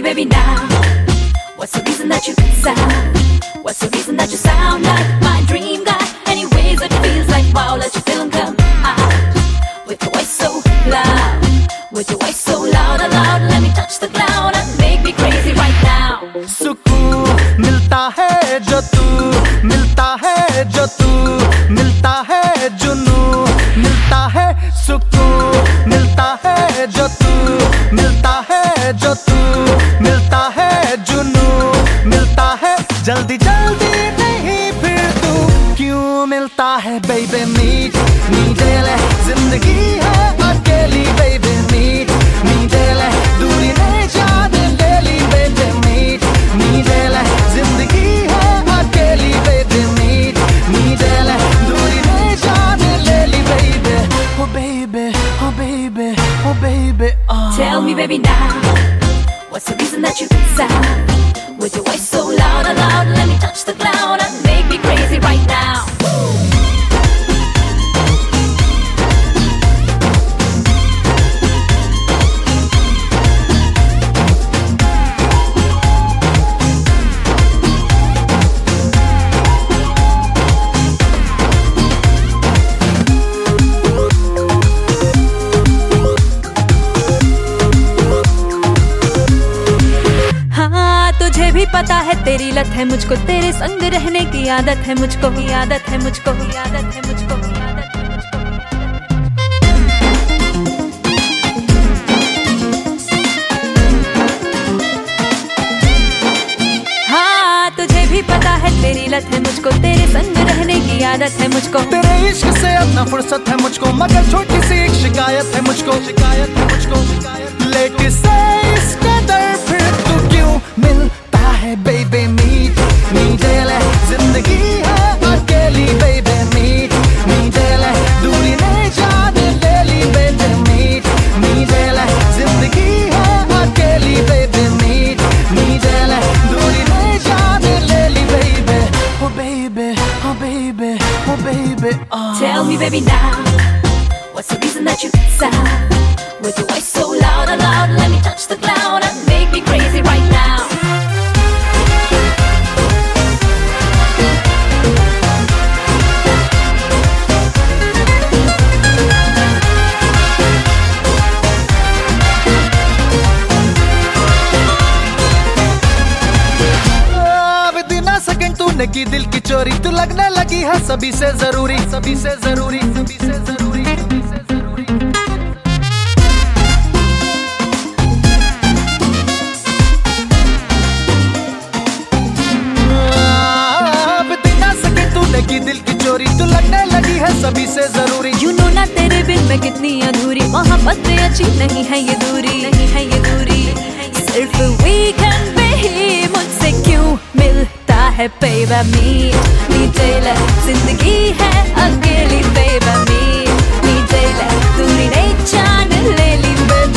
baby now. What's the reason that you sound? What's the reason that you sound like my dream guy? Anyways, it feels like wow, let your feeling come out. With your voice so loud, with your voice so loud, loud. Let me touch the cloud and make me crazy right now. सुकून मिलता है जो तू मिलता है जो तू मिलता है जुनू मिलता है सुकून मिलता है जो तू मिलता है जो तू मिलता है जुनू मिलता है जल्दी जल्दी नहीं फिर तू क्यों मिलता है बेबी मीट मीडेले जिंदगी है अकेली बेबी मीट मीडेले दूरी नहीं जाने ले ली बेबी मीट मीडेले जिंदगी है अकेली बेबी मीट मीडेले दूरी नहीं जाने ले ली baby oh baby oh baby oh baby Tell me baby now, what's the reason that you sound? With your voice so loud, loud, let me touch the cloud and make me crazy right now. तुझे भी पता है तेरी लत है मुझको तेरे संग रहने की आदत है मुझको आदत है मुझको आदत है मुझको आदत है मुझको हाँ तुझे भी पता है तेरी लत है मुझको तेरे संग रहने की आदत है मुझको तेरे इश्क से अब ना फुर्सत है मुझको मगर छोटी सी एक शिकायत है मुझको लेट से इसका दर फिर तू क्यों मिलता है बेबी मीट मीडेले जिंदगी है अकेली बेबी मीट मीडेले दूरी नहीं जाने ले ली बेबी मीट मीडेले जिंदगी है अकेली बेबी मीट मीडेले दूरी नहीं जाने ले ली baby oh baby oh baby oh baby Tell me baby now, what's the reason that you sound? With your voice so loud, loud, let me touch the cloud and make me crazy right now. तूने की दिल की चोरी तू लगने लगी है सभी से जरूरी सभी से जरूरी सभी से जरूरी सभी से जरूरी अब ना सके तूने की दिल की चोरी तू लगने लगी है सभी से जरूरी You know ना तेरे बिन मैं कितनी अधूरी मोहब्बत में अच्छी नहीं है ये दूरी नहीं है ये दूरी सिर्फ वीकेंड पे ही मुझसे क्यों मिलता है बेबी मीट मीडेले जिंदगी है अकेली बेबी मीट मीडेले दूरी नहीं जाने ले ली